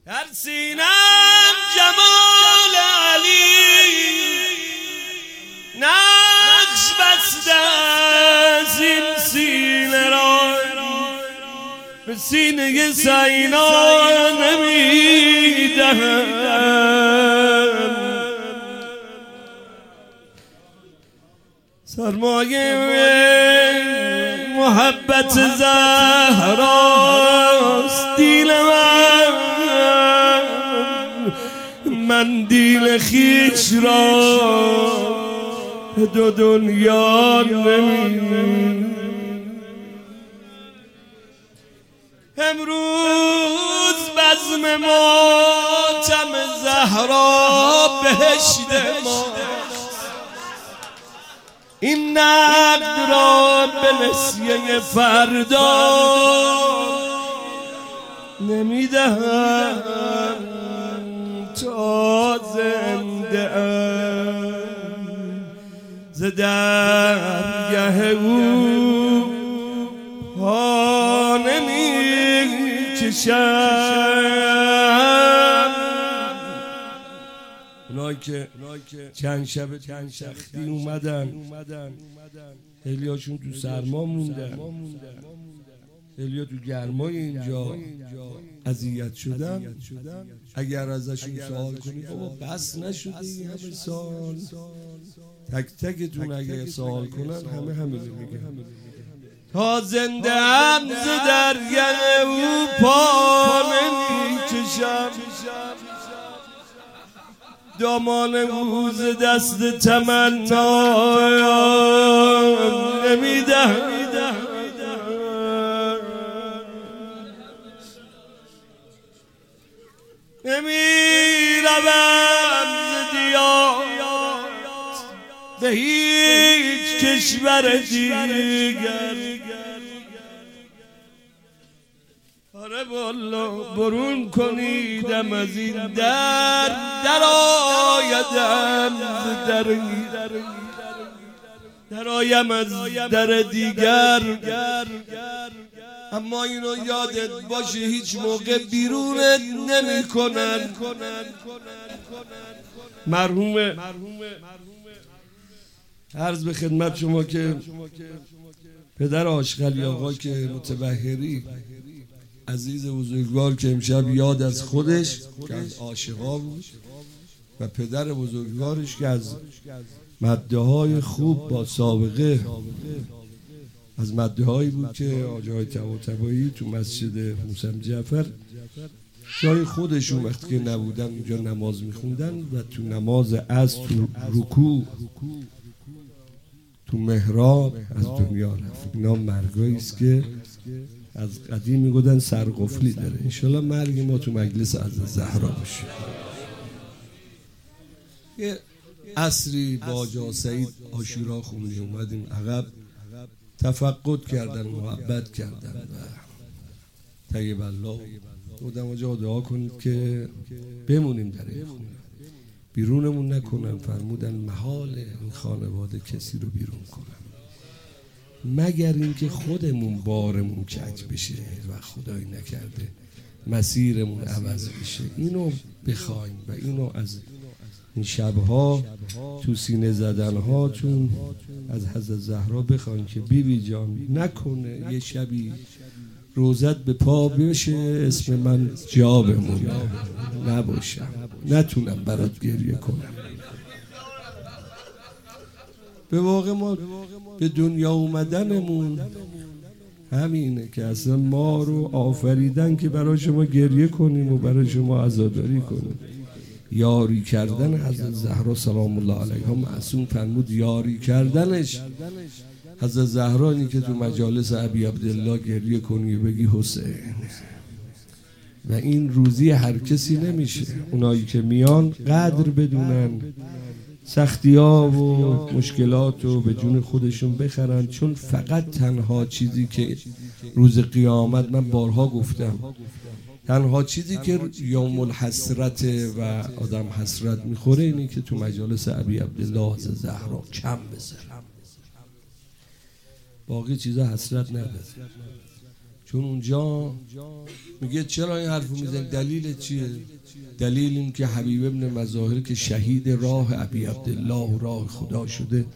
در سینم جمال علی نقش بسته از این سینه را به سینه سینا نمیدهم. سرمایه محبت زهراست دیل من دیل خیش را دو دنیا نمی. امروز بزم ماتم زهرا بهشت ما، این نقد را به نسیه فردا نمیدهم تا زنده ام ز درگه او پا نمیکشم. اونایی که چند شب چند شختی اومدن خیلی هاشون تو سرما موندن، خیلی ها تو گرمای اینجا اذیت شدن. اگر ازشون سوال کنی بابا بس نشده این همه سال، تک تکتون اگر سوال کنن همه همینو میگن تا زنده هم ز درگه او پا نمیکشم. دامان او ز دست تمنا نمیدهم. نمیروم ز دیات به هیچ کشور دیگر. آره والا برون کنیدم از این در آیدم آیم از در دیگر. اما اینو یادت باشه هیچ موقع بیرونت نمی کنن. مرحوم عرض به خدمت شما که پدر آشغلی آقا که متبحری عزیز بزرگوار که امشب یاد از خودش که از عاشقا بود و پدر بزرگوارش که از مده های خوب با سابقه از مده هایی بود که آجای طباطبایی تو مسجد موسی جعفر جای خودشون وقتی که نبودن اونجا نماز میخوندن و تو نماز از تو رکوع تو محراب از دنیا رفت. اینا مرگایی است که از قدیم میگفتن سرقفلی داره. انشالله مرگ ما تو مجلس از زهرا بشه. یه عصری با آجا سعید عاشورا خونی اومدیم عقب، تفقد کردن، محبت کردن و طیب الله بودم آجا دعا کنید که بمونیم در این خونه، بیرونمون نکنن. فرمودن محال این خانواده کسی رو بیرون کنن مگر اینکه خودمون بارمون کج بشه و خدای نکرده مسیرمون عوض بشه. اینو بخوایم و اینو از این شبها تو سینه زدنهاتون از حضرت زهرا بخواین که بیبی جان نکنه یه شبی روزت به پا بشه اسم من جا بمونه نباشم نتونم برات گریه کنم. به واقع ما به دنیا اومدنمون همینه که اصلا ما رو آفریدن که برای شما گریه کنیم و برای شما عزاداری کنیم. یاری کردن حضرت زهرا سلام الله علیها معصوم فرمود یاری کردنش حضرت زهرا اینی که تو مجالس ابی عبدالله گریه کنی و بگی حسین. و این روزی هر کسی نمیشه. اونایی که میان قدر بدونن سختی ها و مشکلات رو به جون خودشون بخرن، چون فقط تنها چیزی که روز قیامت من بارها گفتم تنها چیزی که یوم الحسرت و آدم حسرت میخوره اینی که تو مجالس ابی عبدالله زهرا کم بذاره. باقی چیزا حسرت نداره، چون اونجا میگه چرا این حرفو میزنی؟ دلیل چیه؟ دلیل این که حبیب ابن مظاهر که شهید راه ابی عبدالله و راه خدا شده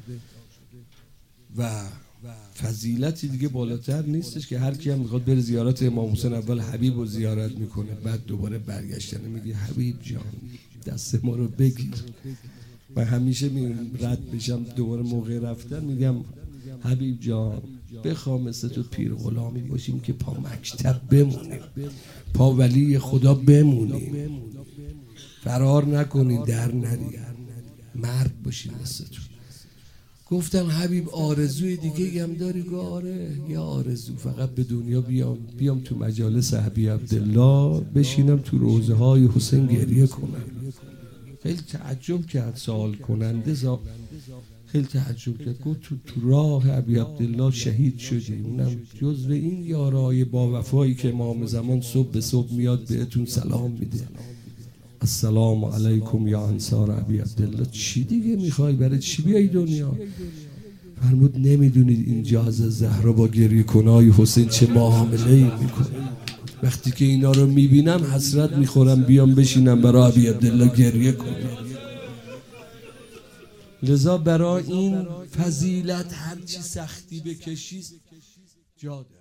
و فضیلتی دیگه بالاتر نیستش که هر کی هم میخواد بره زیارت امام حسین اول حبیب رو زیارت میکنه، بعد دوباره برگشتن میگه حبیب جان دست ما رو بگیر. من همیشه رد بشم دوباره موقع رفتن میگم حبیب جان بخوام مثل تو پیر غلامی باشیم که پا مکتب بمونیم، پا ولی خدا بمونیم، فرار نکنیم، در نریم، مرد باشیم مثل تو. گفتم حبیب آرزوی دیگه هم داری؟ گفت آره یه آرزو، فقط به دنیا بیام تو مجالس ابی عبدالله بشینم تو روضه های حسین گریه کنم. خیلی تعجب کرد سوال کننده، خیلی تعجب کرد. گفت تو راه ابی عبدالله شهید شدی، اونم جزو این یارای با وفایی که امام زمان صبح به صبح میاد بهتون سلام میده، السلام علیکم یا انصار ابی عبدالله. چی دیگه میخوای؟ برای چی بیای دنیا؟ فرمود نمیدونید اینجا از زهرا با گریه کنای حسین چه معامله‌ای میکنه. وقتی که اینا رو میبینم حسرت میخورم بیام بشینم برای ابی عبدالله گریه کنم. لذا برای این فضیلت هرچی سختی بکشی جا داره.